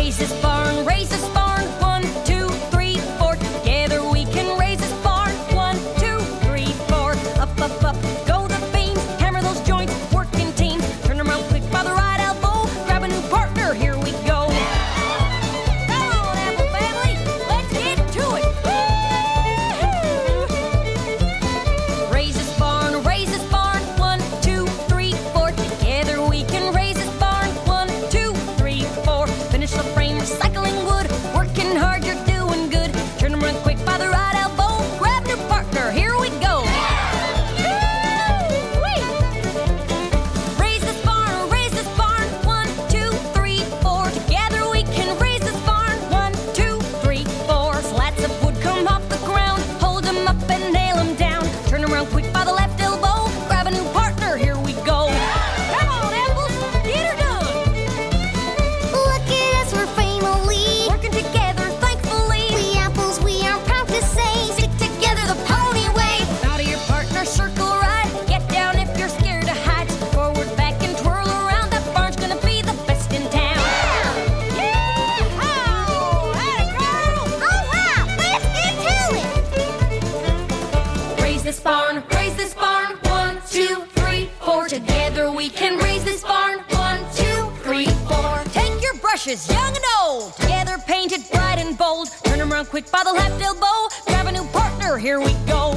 Raise this barn, raise this barn. 1, 2, 3, 4. Together we can raise this barn. 1, 2, 3, 4. Up, up, up, go the beams. Hammer those joints, work in teams. Turn them around quick by the right elbow. Grab a new partner, here we go. Come on, Apple family, let's get to it. Woo-hoo! Raise this barn, raise this barn. 1, 2, 3, 4. Together we can raise this barn. 1, 2, 3, 4. Finish the frame, recycling wood. Working hard, you're doing good. Turn them around quick by the right elbow. Grab new partner, here we go. Woo-wee! Raise this barn, raise this barn. 1, 2, 3, 4. Together we can raise this barn. 1, 2, 3, 4. Slats of wood come off the ground. Hold them up and nail them down. Turn them around quick by the left elbow. Grab a new partner, here we go. Come on, apples, get her done. Look at us, we're family. Working together, thankfully. We apples, we are proud to say. Stick together the pony way. Bow to your partner, circle right. Get down if you're scared to hide. Forward, back, and twirl around. That barn's gonna be the best in town. Yee-haw! Atta girl! All right, let's get to it. Raise this barn, raise this barn. 1, 2, 3, 4. Together we can raise this barn. 1, 2, 3, 4. Take your brushes, young and old. Together painted bright and bold. Turn them around quick by the left elbow. Grab a new partner, here we go.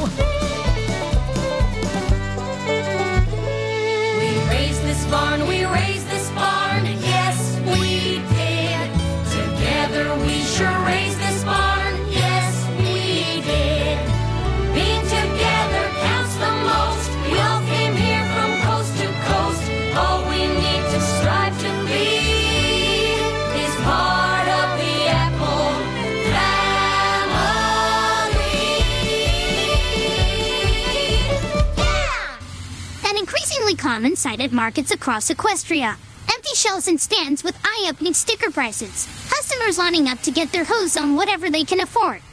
We raised this barn, we raised this barn. Yes, we did. Together we sure raised this barn. Yes, we did. Being together counts the most. We all came here from coast to coast. All we need to strive to be is part of the Apple family. An increasingly common sight at markets across Equestria. Empty shelves and stands with eye-opening sticker prices. Customers lining up to get their hose on whatever they can afford.